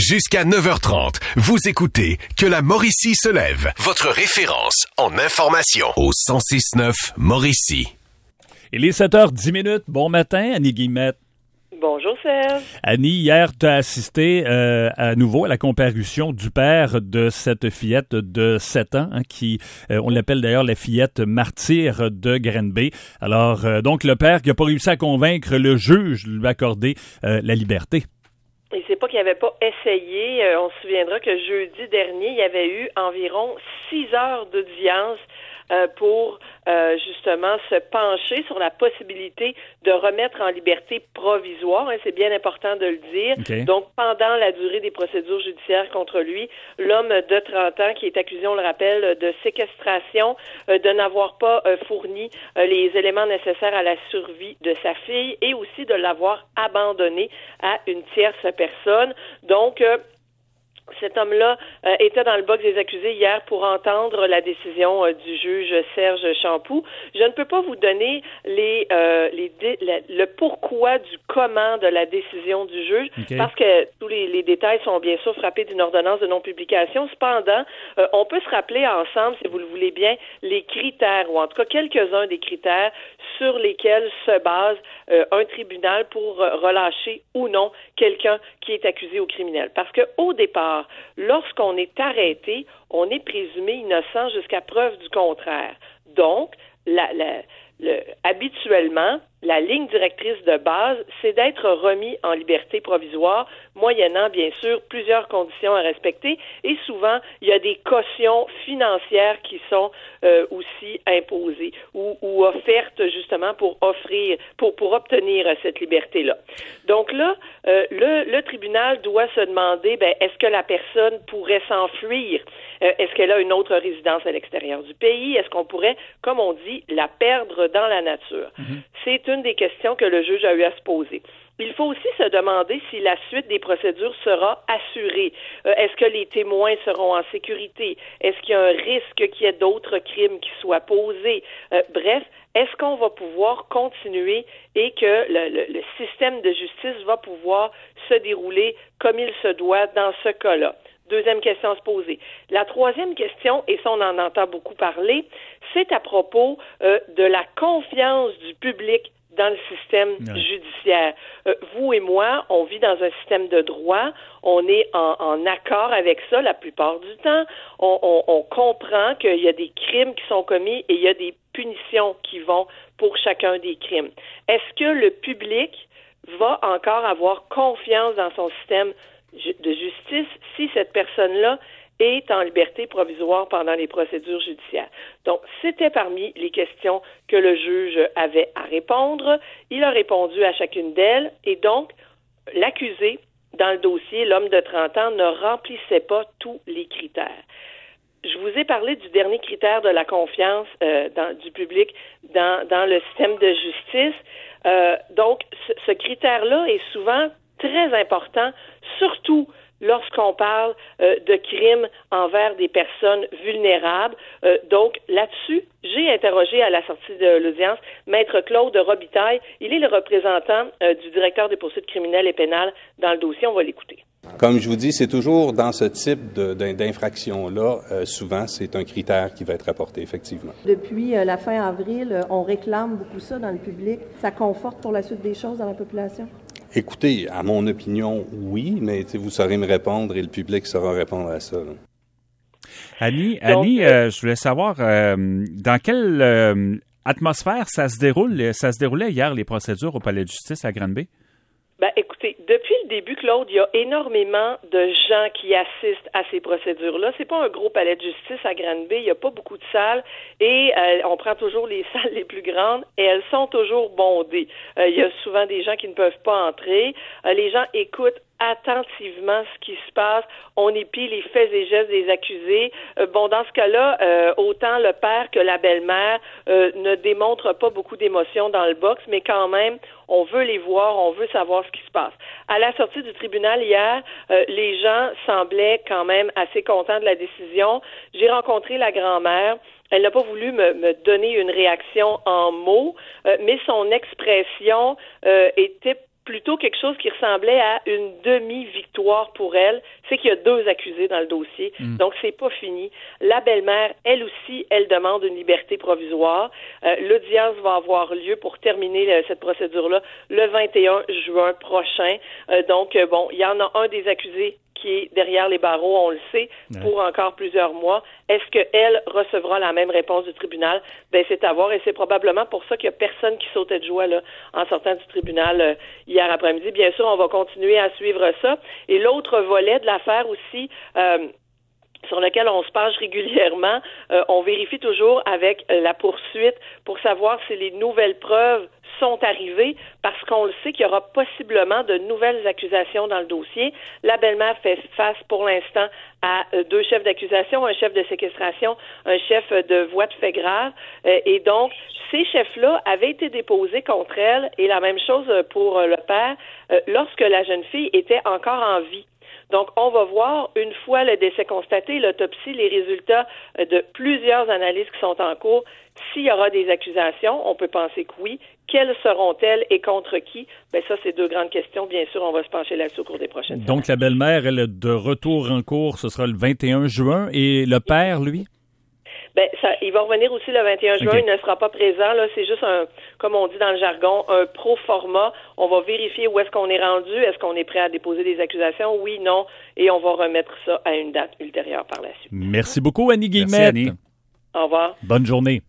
Jusqu'à 9h30, vous écoutez Que la Mauricie se lève. Votre référence en information au 106.9 Mauricie. Il est 7h10. Bon matin, Annie Guillemette. Bonjour Serge. Annie, hier, tu as assisté à nouveau à la comparution du père de cette fillette de 7 ans, qui, on l'appelle d'ailleurs la fillette martyre de Granby. Alors, donc le père qui n'a pas réussi à convaincre le juge de lui accorder la liberté. Et c'est pas qu'il n'avait pas essayé. On se souviendra que jeudi dernier, il y avait eu environ 6 heures d'audience pour justement se pencher sur la possibilité de remettre en liberté provisoire. C'est bien important de le dire. Okay. Donc, pendant la durée des procédures judiciaires contre lui, l'homme de 30 ans qui est accusé, on le rappelle, de séquestration, de n'avoir pas fourni les éléments nécessaires à la survie de sa fille et aussi de l'avoir abandonné à une tierce personne. Donc, cet homme-là était dans le box des accusés hier pour entendre la décision du juge Serge Champoux. Je ne peux pas vous donner le pourquoi du comment de la décision du juge, parce que tous les détails sont bien sûr frappés d'une ordonnance de non-publication. Cependant, on peut se rappeler ensemble, si vous le voulez bien, les critères, ou en tout cas quelques-uns des critères sur lesquels se base un tribunal pour relâcher ou non quelqu'un qui est accusé au criminel. Parce que au départ, lorsqu'on est arrêté, on est présumé innocent jusqu'à preuve du contraire. Donc, habituellement, la ligne directrice de base, c'est d'être remis en liberté provisoire, moyennant, bien sûr, plusieurs conditions à respecter. Et souvent, il y a des cautions financières qui sont aussi imposées ou offertes justement pour obtenir cette liberté-là. Donc là, le tribunal doit se demander, est-ce que la personne pourrait s'enfuir? Est-ce qu'elle a une autre résidence à l'extérieur du pays? Est-ce qu'on pourrait, comme on dit, la perdre dans la nature? C'est une des questions que le juge a eu à se poser. Il faut aussi se demander si la suite des procédures sera assurée. Est-ce que les témoins seront en sécurité? Est-ce qu'il y a un risque qu'il y ait d'autres crimes qui soient posés? Bref, est-ce qu'on va pouvoir continuer et que le système de justice va pouvoir se dérouler comme il se doit dans ce cas-là? Deuxième question à se poser. La troisième question, et ça on en entend beaucoup parler, c'est à propos de la confiance du public dans le système judiciaire. Vous et moi, on vit dans un système de droit, on est en accord avec ça la plupart du temps, on comprend qu'il y a des crimes qui sont commis et il y a des punitions qui vont pour chacun des crimes. Est-ce que le public va encore avoir confiance dans son système de justice si cette personne-là est en liberté provisoire pendant les procédures judiciaires? Donc, c'était parmi les questions que le juge avait à répondre. Il a répondu à chacune d'elles et donc, l'accusé dans le dossier, l'homme de 30 ans, ne remplissait pas tous les critères. Je vous ai parlé du dernier critère de la confiance du public dans le système de justice. Donc, ce critère-là est souvent très important, surtout lorsqu'on parle de crimes envers des personnes vulnérables. Donc, là-dessus, j'ai interrogé à la sortie de l'audience Maître Claude Robitaille. Il est le représentant du directeur des poursuites criminelles et pénales dans le dossier. On va l'écouter. Comme je vous dis, c'est toujours dans ce type d'infraction-là, souvent, c'est un critère qui va être apporté, effectivement. Depuis la fin avril, on réclame beaucoup ça dans le public. Ça conforte pour la suite des choses dans la population? Écoutez, à mon opinion, oui, mais vous saurez me répondre et le public saura répondre à ça. Là. Annie, je voulais savoir dans quelle atmosphère ça se déroulait hier, les procédures au Palais de justice à Granby? Écoutez, depuis le début, Claude, il y a énormément de gens qui assistent à ces procédures-là. C'est pas un gros palais de justice à Granby, il n'y a pas beaucoup de salles et on prend toujours les salles les plus grandes et elles sont toujours bondées. Il y a souvent des gens qui ne peuvent pas entrer. Les gens écoutent attentivement ce qui se passe. On épie les faits et gestes des accusés. Dans ce cas-là, autant le père que la belle-mère ne démontrent pas beaucoup d'émotion dans le box, mais quand même, on veut les voir, on veut savoir ce qui se passe. À la sortie du tribunal hier, les gens semblaient quand même assez contents de la décision. J'ai rencontré la grand-mère. Elle n'a pas voulu me donner une réaction en mots, mais son expression était plutôt quelque chose qui ressemblait à une demi-victoire pour elle, c'est qu'il y a 2 accusés dans le dossier, donc c'est pas fini. La belle-mère, elle aussi, elle demande une liberté provisoire. L'audience va avoir lieu pour terminer cette procédure-là le 21 juin prochain. Donc, il y en a un des accusés qui est derrière les barreaux, on le sait, pour encore plusieurs mois. Est-ce qu'elle recevra la même réponse du tribunal? C'est à voir, et c'est probablement pour ça qu'il n'y a personne qui sautait de joie là, en sortant du tribunal hier après-midi. Bien sûr, on va continuer à suivre ça. Et l'autre volet de l'affaire aussi, sur lequel on se penche régulièrement, on vérifie toujours avec la poursuite pour savoir si les nouvelles preuves sont arrivées, parce qu'on le sait qu'il y aura possiblement de nouvelles accusations dans le dossier. La belle-mère fait face pour l'instant à 2 chefs d'accusation, un chef de séquestration, un chef de voie de fait grave, et donc ces chefs-là avaient été déposés contre elle, et la même chose pour le père, lorsque la jeune fille était encore en vie. Donc, on va voir, une fois le décès constaté, l'autopsie, les résultats de plusieurs analyses qui sont en cours. S'il y aura des accusations, on peut penser que oui. Quelles seront-elles et contre qui? Ça, c'est 2 grandes questions. Bien sûr, on va se pencher là-dessus au cours des prochaines semaines. Donc, la belle-mère, elle est de retour en cours, ce sera le 21 juin. Et le père, lui? Il va revenir aussi le 21 juin, Il ne sera pas présent. Là, c'est juste comme on dit dans le jargon, un pro-forma. On va vérifier où est-ce qu'on est rendu, est-ce qu'on est prêt à déposer des accusations, oui, non, et on va remettre ça à une date ultérieure par la suite. Merci beaucoup, Annie Guillemette. Merci, Annie. Au revoir. Bonne journée.